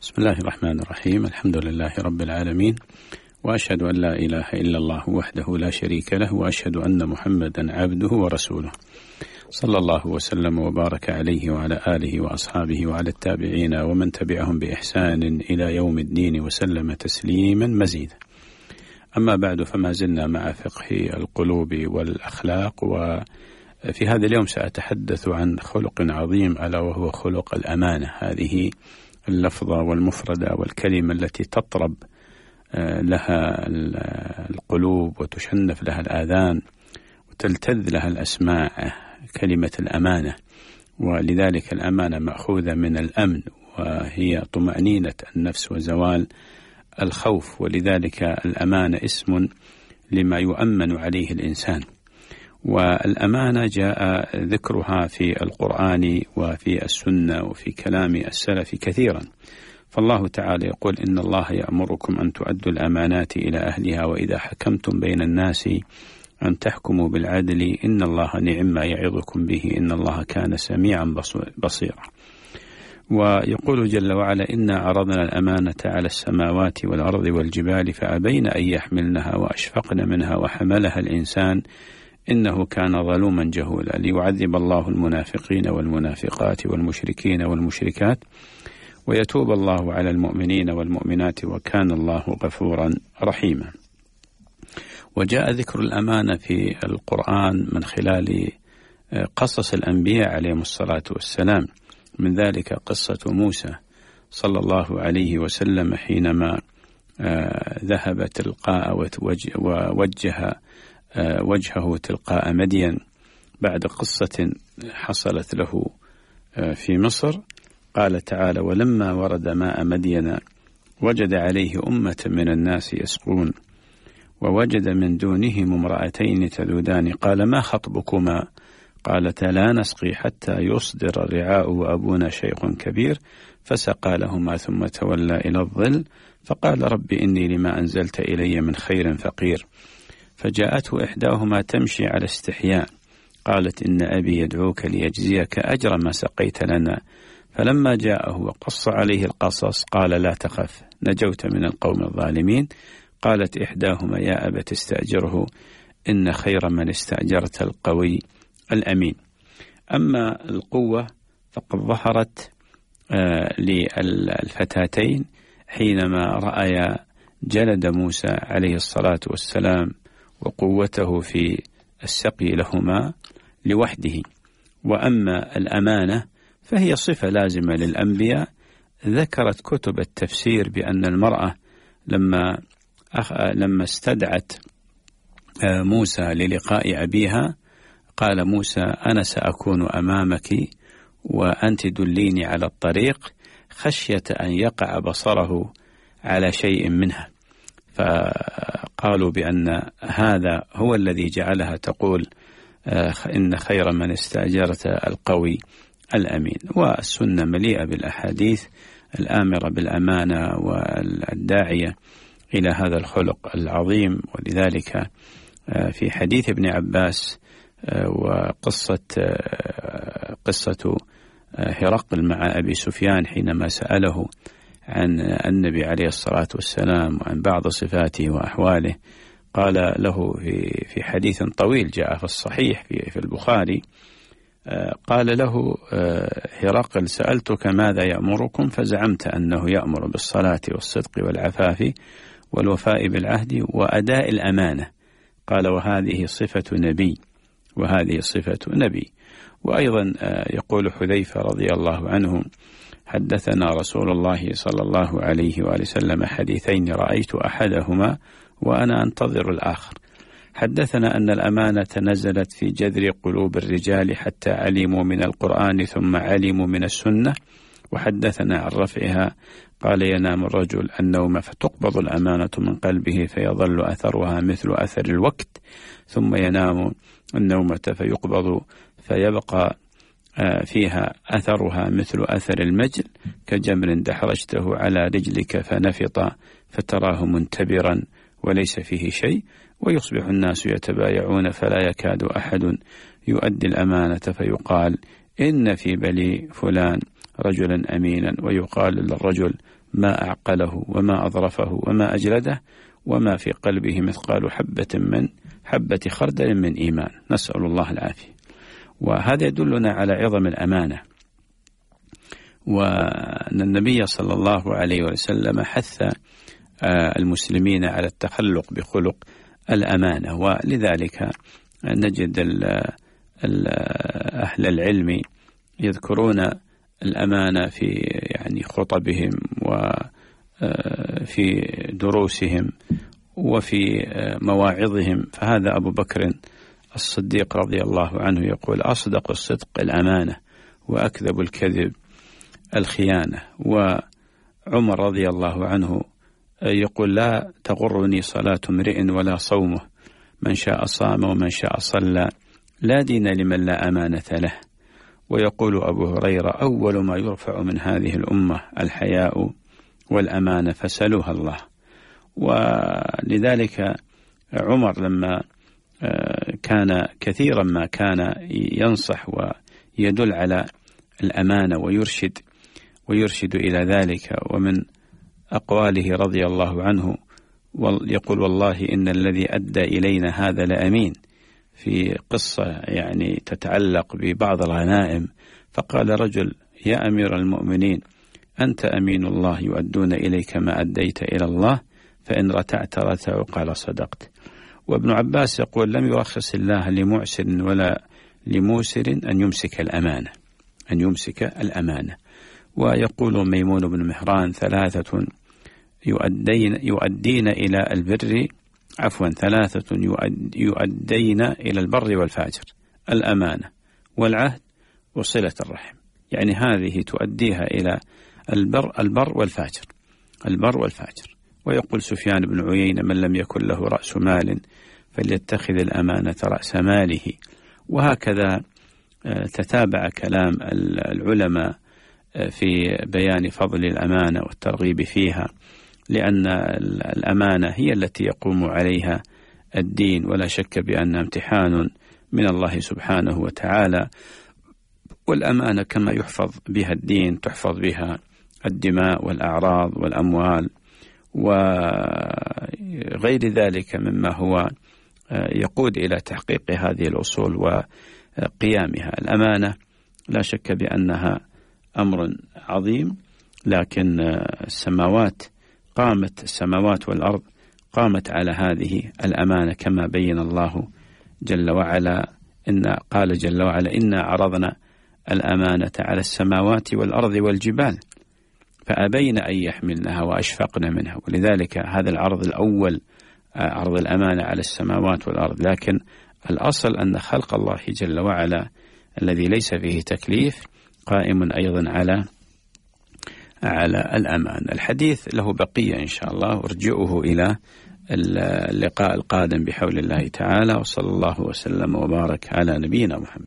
بسم الله الرحمن الرحيم. الحمد لله رب العالمين، وأشهد أن لا إله إلا الله وحده لا شريك له، وأشهد أن محمدا عبده ورسوله، صلى الله وسلم وبارك عليه وعلى آله وأصحابه وعلى التابعين ومن تبعهم بإحسان إلى يوم الدين وسلم تسليما مزيدا. أما بعد، فما زلنا مع فقه القلوب والأخلاق، وفي هذا اليوم سأتحدث عن خلق عظيم ألا وهو خلق الأمانة. هذه اللفظة والمفردة والكلمة التي تطرب لها القلوب وتشنف لها الآذان وتلتذ لها الأسماع، كلمة الأمانة. ولذلك الأمانة مأخوذة من الأمن، وهي طمأنينة النفس وزوال الخوف، ولذلك الأمانة اسم لما يؤمن عليه الإنسان. والأمانة جاء ذكرها في القرآن وفي السنة وفي كلام السلف كثيرا. فالله تعالى يقول: إن الله يأمركم أن تؤدوا الأمانات إلى أهلها وإذا حكمتم بين الناس أن تحكموا بالعدل إن الله نعم ما يعظكم به إن الله كان سميعا بصيرا. ويقول جل وعلا: إنا عرضنا الأمانة على السماوات والأرض والجبال فأبين أن يحملنها وأشفقن منها وحملها الإنسان إنه كان ظلوما جهولا، ليعذب الله المنافقين والمنافقات والمشركين والمشركات ويتوب الله على المؤمنين والمؤمنات وكان الله غفورا رحيما. وجاء ذكر الأمانة في القرآن من خلال قصص الأنبياء عليهم الصلاة والسلام، من ذلك قصة موسى صلى الله عليه وسلم حينما ذهب تلقاء ووجه وجهه تلقاء مدين بعد قصة حصلت له في مصر. قال تعالى: ولما ورد ماء مدين وجد عليه أمة من الناس يسقون ووجد من دونهم امرأتين تذودان قال: ما خطبكما؟ قالتا: لا نسقي حتى يصدر الرعاء وأبونا شيخ كبير، فسقى لهما ثم تولى إلى الظل فقال: رب إني لما أنزلت إلي من خير فقير. فجاءته إحداهما تمشي على استحياء قالت: إن أبي يدعوك ليجزيك أجر ما سقيت لنا. فلما جاءه وقص عليه القصص قال: لا تخف نجوت من القوم الظالمين. قالت إحداهما: يا أبت استأجره إن خير من استأجرت القوي الأمين. أما القوة فقد ظهرت للفتاتين حينما رأيا جلد موسى عليه الصلاة والسلام وقوته في السقي لهما لوحده. وأما الأمانة فهي صفة لازمة للأنبياء. ذكرت كتب التفسير بأن المرأة لما استدعت موسى للقاء أبيها قال موسى: أنا سأكون أمامك وأنت دليني على الطريق، خشية أن يقع بصره على شيء منها. فقالوا بأن هذا هو الذي جعلها تقول: إن خير من استأجرت القوي الأمين. والسنة مليئة بالأحاديث الآمرة بالأمانة والداعية إلى هذا الخلق العظيم. ولذلك في حديث ابن عباس قصة هرقل مع أبي سفيان حينما سأله عن النبي عليه الصلاة والسلام وعن بعض صفاته وأحواله، قال له في حديث طويل جاء في الصحيح في البخاري، قال له هرقل: سألتك ماذا يأمركم فزعمت أنه يأمر بالصلاة والصدق والعفاف والوفاء بالعهد وأداء الأمانة. قال: وهذه صفة نبي وهذه صفة نبي. وأيضا يقول حذيفة رضي الله عنه: حدثنا رسول الله صلى الله عليه وآله وسلم حديثين رأيت أحدهما وأنا أنتظر الآخر. حدثنا أن الأمانة نزلت في جذر قلوب الرجال حتى علموا من القرآن ثم علموا من السنة. وحدثنا عن رفعها قال: ينام الرجل النوم فتقبض الأمانة من قلبه فيظل أثرها مثل أثر الوقت، ثم ينام النومة فيقبض فيبقى فيها أثرها مثل أثر المجل كجمر دحرجته على رجلك فنفط فتراه منتبرا وليس فيه شيء، ويصبح الناس يتبايعون فلا يكاد أحد يؤدي الأمانة فيقال: إن في بني فلان رجلا أمينا، ويقال للرجل: ما أعقله وما أظرفه وما أجلده، وما في قلبه مثقال حبة خردل من إيمان، نسأل الله العافية. وهذا يدلنا على عظم الأمانة، وأن النبي صلى الله عليه وسلم حث المسلمين على التخلق بخلق الأمانة. ولذلك نجد أهل العلم يذكرون الأمانة في يعني خطبهم وفي دروسهم وفي مواعظهم. فهذا أبو بكر الصديق رضي الله عنه يقول: أصدق الصدق الأمانة، وأكذب الكذب الخيانة. وعمر رضي الله عنه يقول: لا تغرني صلاة امرئ ولا صومه، من شاء صام ومن شاء صلى، لا دين لمن لا أمانة له. ويقول أبو هريرة: أول ما يرفع من هذه الأمة الحياء والأمانة فسألوها الله. ولذلك عمر لما كان كثيرا ما كان ينصح ويدل على الأمانة ويرشد إلى ذلك. ومن أقواله رضي الله عنه يقول: والله إن الذي أدى إلينا هذا لأمين، في قصة يعني تتعلق ببعض الغنائم. فقال رجل: يا أمير المؤمنين، أنت أمين الله، يؤدون إليك ما أديت إلى الله، فإن رتعت رتعوا. قال: صدقت. وابن عباس يقول: لم يرخص الله لمعسر ولا لموسر أن يمسك الأمانة. ويقول ميمون بن مهران: ثلاثة يؤدين إلى البر والفاجر: الأمانة والعهد وصلة الرحم. يعني هذه تؤديها إلى البر والفاجر. ويقول سفيان بن عيينة: من لم يكن له رأس مال فليتخذ الأمانة رأس ماله. وهكذا تتابع كلام العلماء في بيان فضل الأمانة والترغيب فيها، لأن الأمانة هي التي يقوم عليها الدين، ولا شك بأنها امتحان من الله سبحانه وتعالى. والأمانة كما يحفظ بها الدين تحفظ بها الدماء والأعراض والأموال وغير ذلك مما هو يقود إلى تحقيق هذه الأصول وقيامها. الأمانة لا شك بأنها أمر عظيم، لكن السماوات والأرض قامت على هذه الأمانة، كما بين الله جل وعلا. قال جل وعلا: إنا عرضنا الأمانة على السماوات والأرض والجبال فأبين أن يحملنها وأشفقن منها. ولذلك هذا العرض الأول عرض الأمانة على السماوات والأرض. لكن الأصل أن خلق الله جل وعلا الذي ليس فيه تكليف قائم أيضا على الأمان. الحديث له بقية إن شاء الله، ارجعوه إلى اللقاء القادم بحول الله تعالى. وصلى الله وسلم وبارك على نبينا محمد.